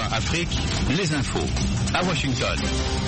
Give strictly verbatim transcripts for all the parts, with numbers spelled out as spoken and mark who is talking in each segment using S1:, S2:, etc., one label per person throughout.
S1: Afrique, les infos à Washington.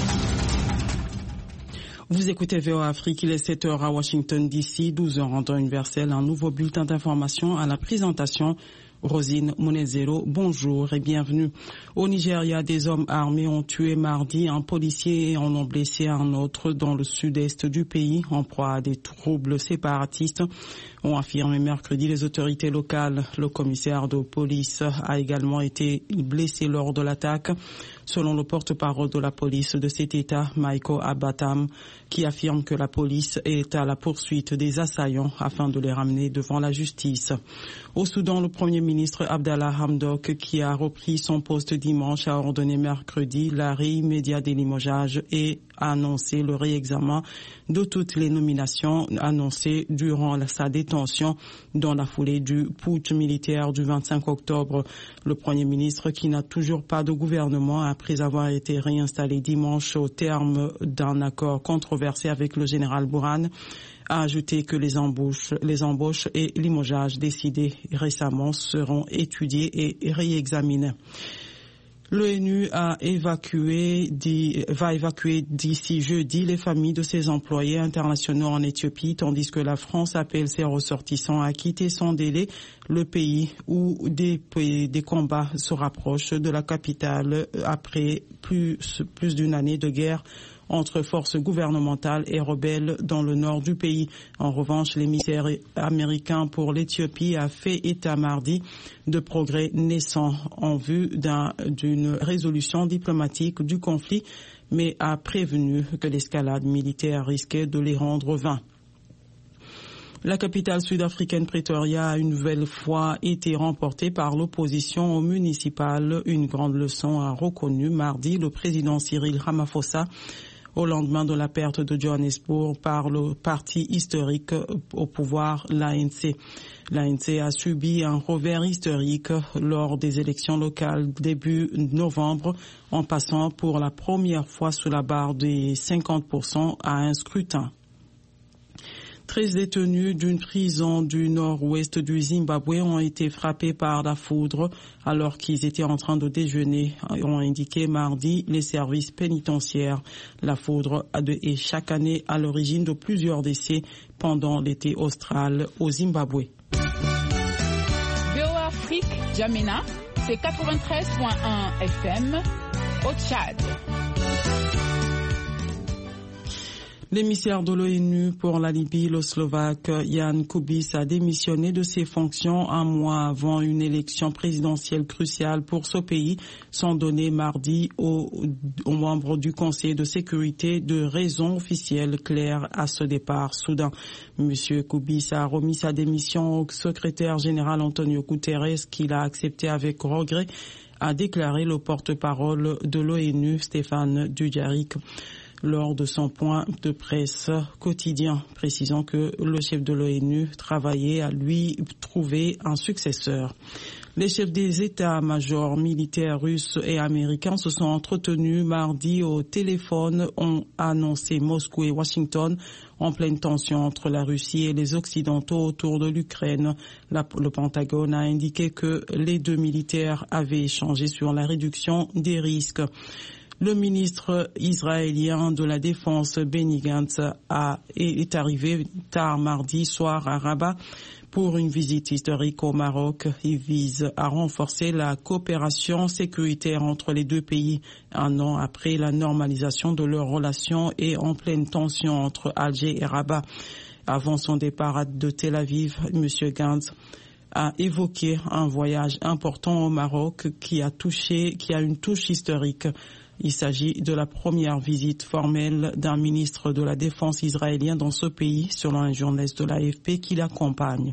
S2: Vous écoutez V O A Afrique, il est sept heures à Washington D C, douze heures en temps universel, un nouveau bulletin d'information à la présentation. Rosine Munezero, bonjour et bienvenue. Au Nigeria, des hommes armés ont tué mardi un policier et en ont blessé un autre dans le sud-est du pays en proie à des troubles séparatistes, ont affirmé mercredi les autorités locales. Le commissaire de police a également été blessé lors de l'attaque, selon le porte-parole de la police de cet État, Michael Abatam, qui affirme que la police est à la poursuite des assaillants afin de les ramener devant la justice. Au Soudan, le Premier ministre Abdallah Hamdok, qui a repris son poste dimanche, a ordonné mercredi l'arrêt immédiat des limogeages et a annoncé le réexamen de toutes les nominations annoncées durant sa détention dans la foulée du putsch militaire du vingt-cinq octobre. Le Premier ministre, qui n'a toujours pas de gouvernement après avoir été réinstallé dimanche au terme d'un accord controversé avec le général Bourhan, a ajouté que les embauches, les embauches et limogeages décidés récemment seront étudiés et réexaminés. L'ONU a évacué, va évacuer d'ici jeudi les familles de ses employés internationaux en Éthiopie, tandis que la France appelle ses ressortissants à quitter sans délai le pays où des, des combats se rapprochent de la capitale après plus, plus d'une année de guerre entre forces gouvernementales et rebelles dans le nord du pays. En revanche, l'émissaire américain pour l'Éthiopie a fait état mardi de progrès naissants en vue d'un, d'une résolution diplomatique du conflit, mais a prévenu que l'escalade militaire risquait de les rendre vains. La capitale sud-africaine Pretoria a une nouvelle fois été remportée par l'opposition au municipal. Une grande leçon a reconnu mardi le président Cyril Ramaphosa au lendemain de la perte de Johannesburg par le parti historique au pouvoir, l'A N C. L'A N C a subi un revers historique lors des élections locales début novembre, en passant pour la première fois sous la barre des cinquante pour cent à un scrutin. treize détenus d'une prison du nord-ouest du Zimbabwe ont été frappés par la foudre alors qu'ils étaient en train de déjeuner, ont indiqué mardi les services pénitentiaires. La foudre est chaque année à l'origine de plusieurs décès pendant l'été austral au Zimbabwe.
S3: V O A Afrique, Djamena, c'est quatre-vingt-treize virgule un F M au Tchad.
S2: L'émissaire de l'ONU pour la Libye, le Slovaque Jan Kubis, a démissionné de ses fonctions un mois avant une élection présidentielle cruciale pour ce pays, sans donner mardi aux, aux membres du Conseil de sécurité de raisons officielles claires à ce départ soudain. Monsieur Kubis a remis sa démission au secrétaire général Antonio Guterres, qu'il a accepté avec regret, a déclaré le porte-parole de l'ONU, Stéphane Dujarric, lors de son point de presse quotidien, précisant que le chef de l'ONU travaillait à lui trouver un successeur. Les chefs des états-majors militaires russes et américains se sont entretenus mardi au téléphone, ont annoncé Moscou et Washington en pleine tension entre la Russie et les Occidentaux autour de l'Ukraine. La, le Pentagone a indiqué que les deux militaires avaient échangé sur la réduction des risques. Le ministre israélien de la Défense, Benny Gantz, a, est arrivé tard mardi soir à Rabat pour une visite historique au Maroc. Il vise à renforcer la coopération sécuritaire entre les deux pays un an après la normalisation de leurs relations et en pleine tension entre Alger et Rabat. Avant son départ de Tel Aviv, M. Gantz a évoqué un voyage important au Maroc qui a touché, qui a une touche historique. Il s'agit de la première visite formelle d'un ministre de la Défense israélien dans ce pays, selon un journaliste de l'A F P qui l'accompagne.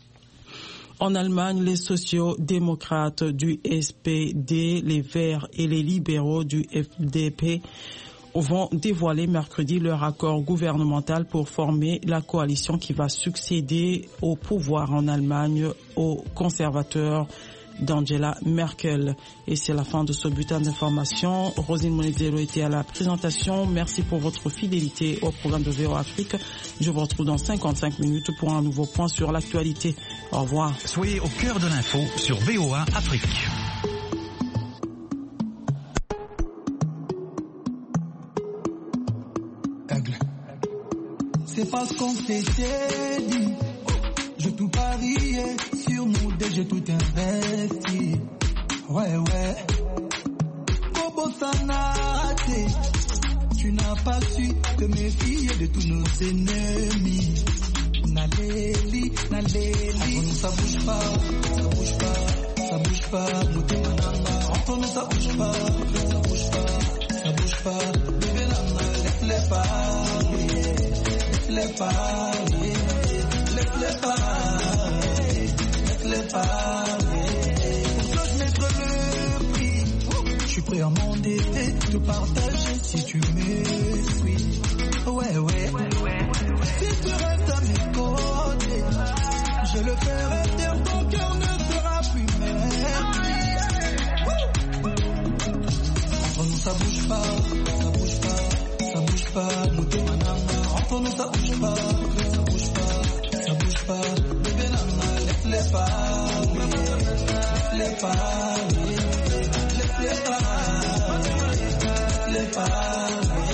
S2: En Allemagne, les sociaux-démocrates du S P D, les Verts et les libéraux du F D P vont dévoiler mercredi leur accord gouvernemental pour former la coalition qui va succéder au pouvoir en Allemagne aux conservateurs d'Angela Merkel. Et c'est la fin de ce bulletin d'information. Rosine Munezero était à la présentation. Merci pour votre fidélité au programme de V O A Afrique. Je vous retrouve dans cinquante-cinq minutes pour un nouveau point sur l'actualité. Au revoir.
S1: Soyez au cœur de l'info sur V O A Afrique.
S4: ce qu'on s'était dit. J'ai tout parié sur nous deux, j'ai tout investi. Ouais, ouais. Bobo Sanate, tu n'as pas su te méfier de tous nos ennemis. Naleli, Naleli, ça bouge pas, ça bouge pas, ça bouge pas. Entre nous ça bouge pas, ça bouge pas, ça bouge pas. Bébé Nana, laisse-les parler, laisse-les parler, laisse-les parler, laisse-les parler. Pour toi je mettrai le prix, je suis prêt à m'endetter, te partager si tu m'essuies. Ouais, ouais, si tu restes à mes côtés, je le ferai taire, ton cœur ne sera plus merveilleux. Entre nous ça bouge pas, ça bouge pas, ça bouge pas. Mouté manana, entre nous ça bouge pas, ça bouge pas, ça bouge pas. Bébé nana, laisse-les parler, laisse-les parler, laisse-les parler, laisse-les parler.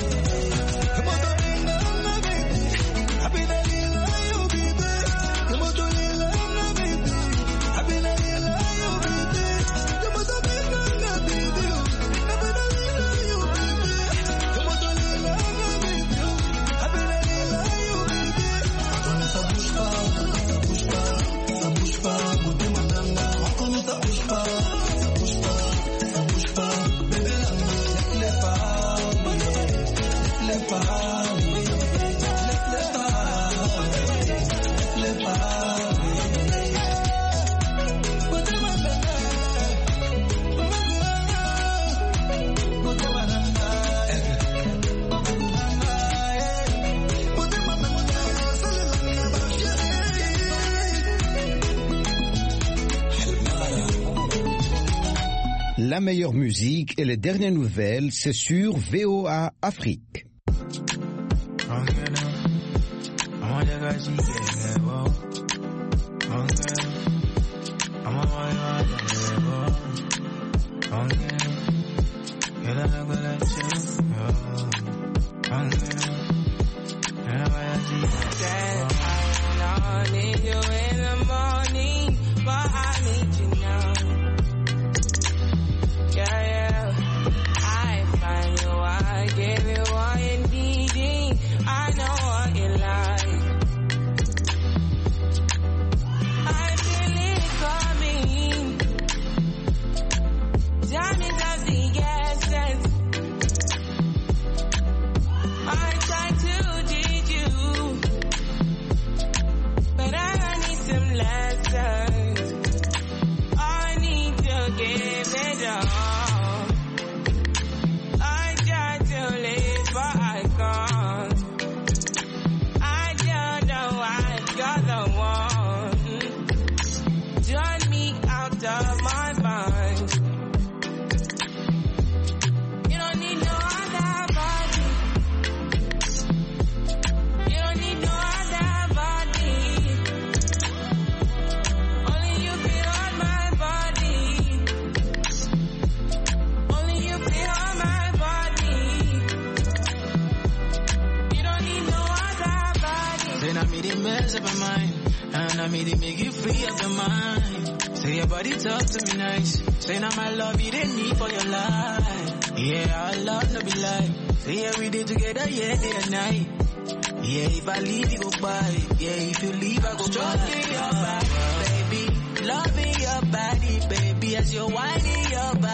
S5: La meilleure musique et les dernières nouvelles, c'est sur V O A Afrique.
S6: Loving your body, baby, as you're whining your body.